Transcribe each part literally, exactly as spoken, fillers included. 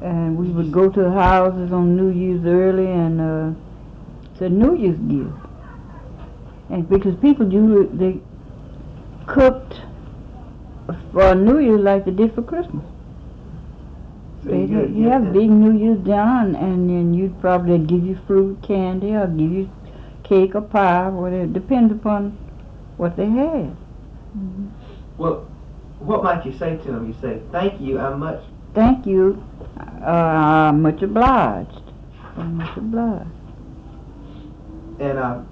And we would go to the houses on New Year's early and uh, said New Year's gift. And because people usually they cooked for New Year's like they did for Christmas. So They, you, you have a big New Year's dinner, and then you'd probably give you fruit, candy, or give you cake or pie, whatever. It depends upon what they had. Mm-hmm. Well, what might you say to them? You say, thank you, I'm much... Thank you, uh, I'm much obliged. I'm much obliged. And uh,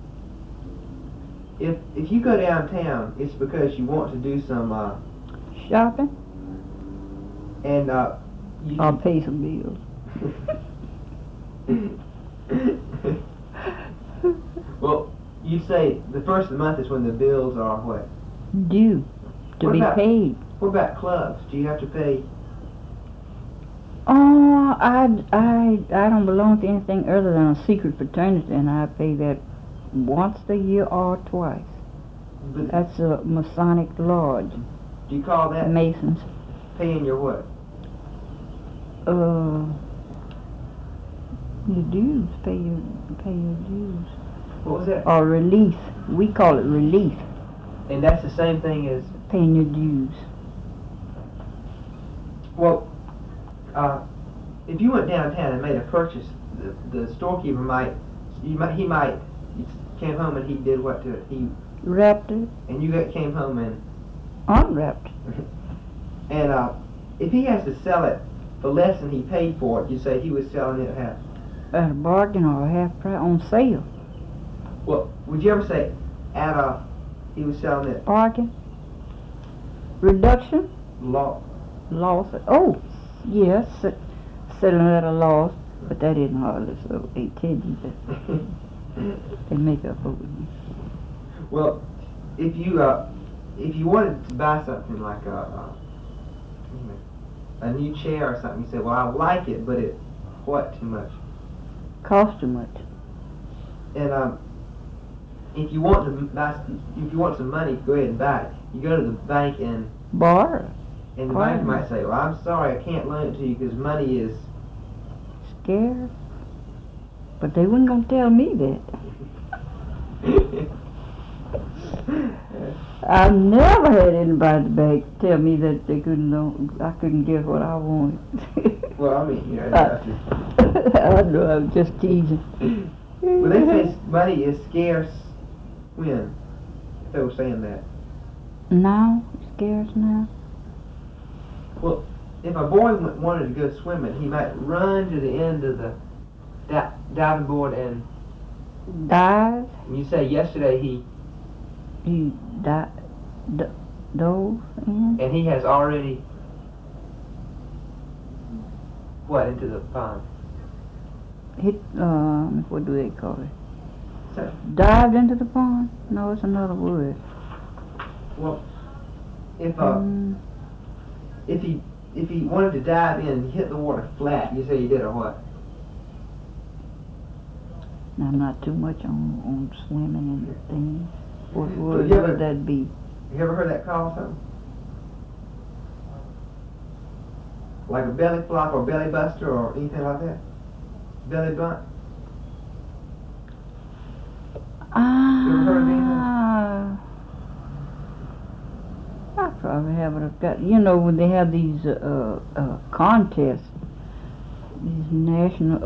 if if you go downtown, it's because you want to do some... Uh, Shopping? And uh, you... Or pay some bills. Well, you say the first of the month is when the bills are what? Due. To what be about, paid. What about clubs? Do you have to pay? Oh, I, I, I don't belong to anything other than a secret fraternity, and I pay that once a year or twice. But that's a Masonic lodge. Do you call that Masons? Paying your what? Uh, your dues. Pay your, pay your dues. What was that? Or relief. We call it relief. And that's the same thing as paying your dues. Well, uh, if you went downtown and made a purchase, the, the storekeeper might, you might, he might, he came home and he did what to it? He wrapped it. And you got, came home and unwrapped. And uh, if he has to sell it for less than he paid for it, you say he was selling it at half. At a bargain or a half price on sale. Well, would you ever say at a he was selling it bargain? Reduction? Loss. Loss. Oh, yes, selling at a loss, but that isn't hardly so. They tell you that they make up for it. Well, if you uh, if you wanted to buy something like a, a a new chair or something, you say, well, I like it, but it what too much? Cost too much. And um, if you want to buy, if you want some money, go ahead and buy it. You go to the bank and borrow. And the bank might say, well, I'm sorry, I can't loan it to you because money is scarce. But they weren't going to tell me that. I've never had anybody at the bank tell me that they couldn't loan, I couldn't get what I wanted. Well, I mean, you know, I, I know, I'm just teasing. Well, they say money is scarce when? If they were saying that. Now? Scarce now? Well, if a boy wanted to go swimming, he might run to the end of the di diving board and dive. And you say yesterday he he di d dove in. And he has already what into the pond? Hit. Um, what do they call it? So, dived into the pond? No, it's another word. Well, if uh. Um, If he if he wanted to dive in and hit the water flat, you say he did or what? I'm not too much on, on swimming and things. What word so would that be? You ever heard that called something? Like a belly flop or belly buster or anything like that? Belly bunt? Ah. You ever heard of anything? I probably haven't got, you know, when they have these uh, uh, contests, these national,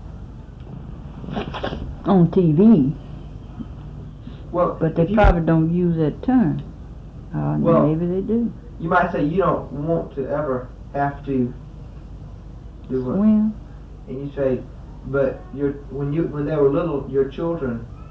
uh, on T V, well, but they probably don't use that term. Uh, well, maybe they do. You might say you don't want to ever have to do what? Swim. And you say, but your when you when they were little, your children